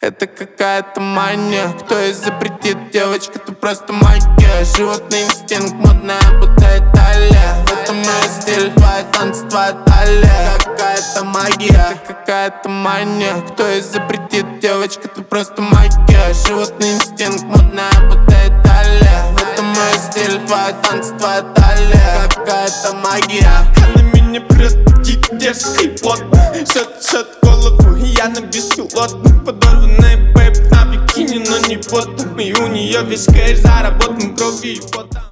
Это какая-то мания. Кто и запретит, девочка, ты просто магия. Животный инстинкт, модная будто Италия. В этом мой стиль, твои танцы, твоя талия. Какая-то магия, это какая-то мания. Кто и запретит, девочка, ты просто магия. Животный инстинкт, модная будто Италия. В этом мой стиль, твои танцы, твоя талия. Какая-то магия. Она меня прет дерзкий плод. Шет голову, я на беспилотном. Подорванная бэйб на бикини, но не потом. И у нее весь кэш заработан кровью и потом.